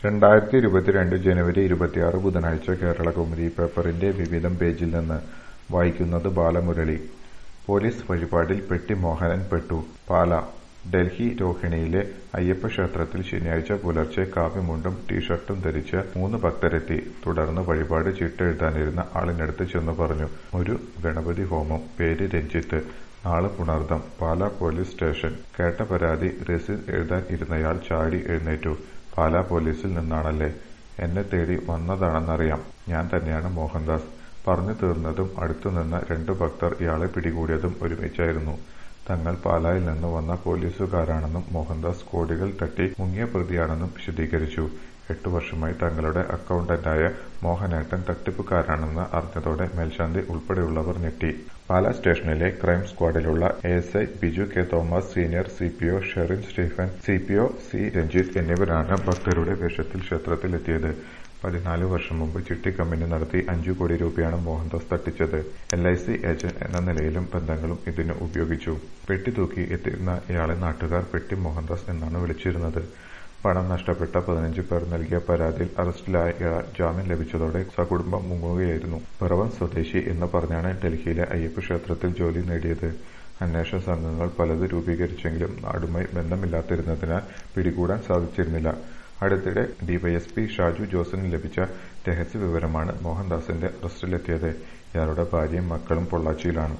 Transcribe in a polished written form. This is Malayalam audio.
2022 ജനുവരി 26 ബുധനാഴ്ച കേരളകൗമുദി പേപ്പറിന്റെ വിവിധം പേജിൽ നിന്ന് വായിക്കുന്നത് ബാലമുരളി. പോലീസ് വഴിപാടിൽ പെട്ടി മോഹനൻ പെട്ടു. പാലാ ഡൽഹി രോഹിണിയിലെ അയ്യപ്പക്ഷേത്രത്തിൽ ശനിയാഴ്ച പുലർച്ചെ കാവിമുണ്ടും ടീഷർട്ടും ധരിച്ച് 3 ഭക്തരെത്തി. തുടർന്ന് വഴിപാട് ചീട്ടെഴുതാനിരുന്ന ആളിനടുത്ത് ചെന്നു പറഞ്ഞു. ഒരു ഗണപതി ഹോമം. പേര് രഞ്ജിത്ത്. നാള് പുണർദം. Pala police station. കേട്ട പരാതി രസീത് എഴുതാൻ ഇരുന്നയാൾ ചാടി എഴുന്നേറ്റു. പാലാ പോലീസിൽ നിന്നാണല്ലേ? എന്നെ തേടി വന്നതാണെന്നറിയാം. ഞാൻ തന്നെയാണ് മോഹൻദാസ്. പറഞ്ഞു തീർന്നതും അടുത്തുനിന്ന 2 ഭക്തർ ഇയാളെ പിടികൂടിയതും ഒരുമിച്ചായിരുന്നു. തങ്ങൾ പാലായിൽ നിന്ന് വന്ന പോലീസുകാരാണെന്നും മോഹൻദാസ് കോടികൾ തട്ടി മുങ്ങിയ പ്രതിയാണെന്നും വിശദീകരിച്ചു. 8 വർഷമായി തങ്ങളുടെ അക്കൗണ്ടന്റായ മോഹനേട്ടൻ തട്ടിപ്പുകാരനാണെന്ന് അറിഞ്ഞതോടെ മേൽശാന്തി ഉൾപ്പെടെയുള്ളവർ ഞെട്ടി. പാലാ സ്റ്റേഷനിലെ ക്രൈം സ്ക്വാഡിലുള്ള ASI Biju K Thomas, senior CPO Sherin Stephen, CPO C Ranjith എന്നിവരാണ് ഭക്തരുടെ വേഷത്തിൽ ക്ഷേത്രത്തിലെത്തിയത്. 14 വർഷം മുമ്പ് ചിട്ടിക്കമ്പനി നടത്തി 5 കോടി രൂപയാണ് മോഹൻദാസ് തട്ടിച്ചത്. LIC ഏജന്റ് എന്ന നിലയിലും ബന്ധങ്ങളും ഇതിന് ഉപയോഗിച്ചു. പെട്ടി തൂക്കി എത്തിയിരുന്ന ഇയാളെ നാട്ടുകാർ പെട്ടി മോഹൻദാസ് എന്നാണ് വിളിച്ചിരുന്നത്. പണം നഷ്ടപ്പെട്ട 15 പേർ നൽകിയ പരാതിയിൽ അറസ്റ്റിലായ ഇയാൾ ജാമ്യം ലഭിച്ചതോടെ സകുടുംബം മുങ്ങുകയായിരുന്നു. പിറവം സ്വദേശി എന്ന് പറഞ്ഞാണ് ഡൽഹിയിലെ അയ്യപ്പക്ഷേത്രത്തിൽ ജോലി നേടിയത്. അന്വേഷണ സംഘങ്ങൾ പലത് രൂപീകരിച്ചെങ്കിലും നാടുമായി ബന്ധമില്ലാതിരുന്നതിനാൽ പിടികൂടാൻ സാധിച്ചിരുന്നില്ല. അടുത്തിടെ ഡിവൈഎസ്പി ഷാജു ജോസിന് ലഭിച്ച രഹസ്യവിവരമാണ് മോഹൻദാസിന്റെ അറസ്റ്റിലെത്തിയത്. ഇയാളുടെ ഭാര്യയും മക്കളും പൊള്ളാച്ചിയിലാണ്.